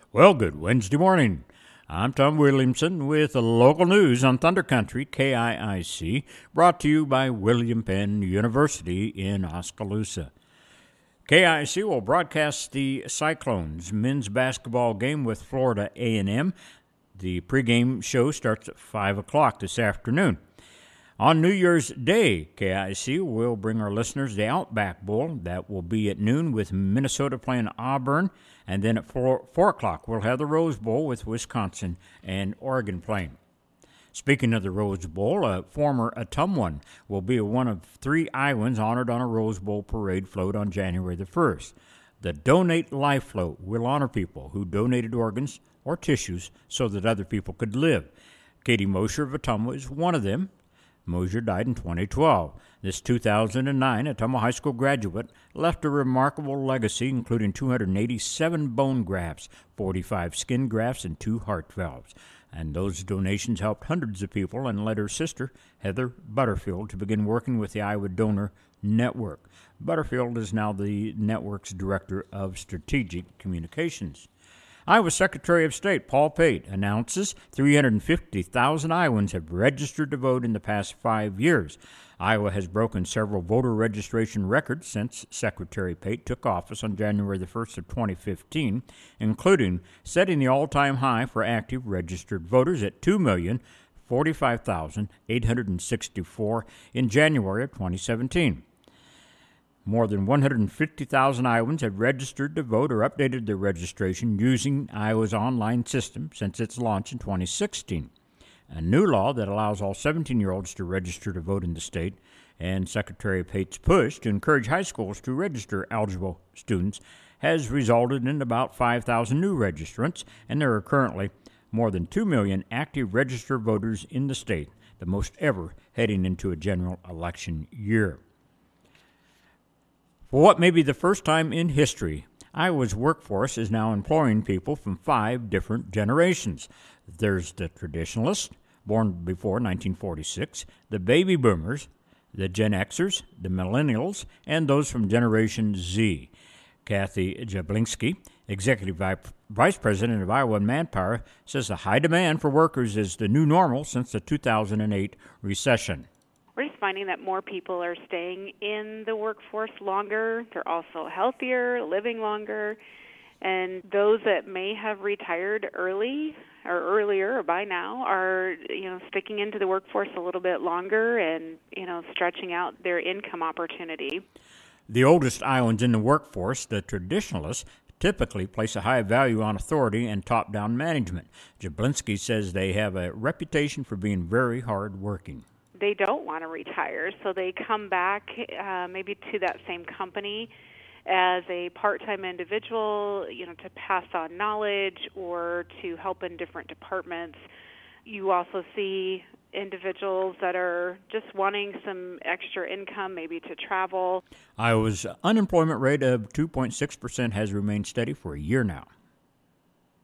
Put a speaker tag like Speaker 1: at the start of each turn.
Speaker 1: Well, good Wednesday morning. I'm Tom Williamson with the local news on Thunder Country, KIIC, brought to you by William Penn University in Oskaloosa. KIIC will broadcast the Cyclones men's basketball game with Florida A&M. The pregame show starts at 5 o'clock this afternoon. On New Year's Day, KIC will bring our listeners the Outback Bowl. That will be at noon with Minnesota playing Auburn. And then at 4 o'clock, we'll have the Rose Bowl with Wisconsin and Oregon playing. Speaking of the Rose Bowl, a former Ottumwan will be one of 3 Iowans honored on a Rose Bowl parade float on January the 1st. The Donate Life Float will honor people who donated organs or tissues so that other people could live. Katie Mosher of Ottumwa is one of them. Mosher died in 2012. This 2009 Ottumwa High School graduate left a remarkable legacy, including 287 bone grafts, 45 skin grafts, and 2 heart valves. And those donations helped hundreds of people and led her sister, Heather Butterfield, to begin working with the Iowa Donor Network. Butterfield is now the network's Director of Strategic Communications. Iowa Secretary of State Paul Pate announces 350,000 Iowans have registered to vote in the past 5 years. Iowa has broken several voter registration records since Secretary Pate took office on January the 1st of 2015, including setting the all-time high for active registered voters at 2,045,864 in January of 2017. More than 150,000 Iowans have registered to vote or updated their registration using Iowa's online system since its launch in 2016. A new law that allows all 17-year-olds to register to vote in the state, and Secretary Pate's push to encourage high schools to register eligible students has resulted in about 5,000 new registrants, and there are currently more than 2 million active registered voters in the state, the most ever heading into a general election year. For what may be the first time in history, Iowa's workforce is now employing people from 5 different generations. There's the traditionalists, born before 1946, the baby boomers, the Gen Xers, the millennials, and those from Generation Z. Kathy Jablinski, Executive Vice President of Iowa Manpower, says the high demand for workers is the new normal since the 2008 recession.
Speaker 2: We're just finding that more people are staying in the workforce longer. They're also healthier, living longer. And those that may have retired early or earlier or by now are, sticking into the workforce a little bit longer and, stretching out their income opportunity.
Speaker 1: The oldest Iowans in the workforce, the traditionalists, typically place a high value on authority and top-down management. Jablinski says they have a reputation for being very hard-working.
Speaker 2: They don't want to retire, so they come back maybe to that same company as a part-time individual, to pass on knowledge or to help in different departments. You also see individuals that are just wanting some extra income, maybe to travel.
Speaker 1: Iowa's unemployment rate of 2.6% has remained steady for a year now.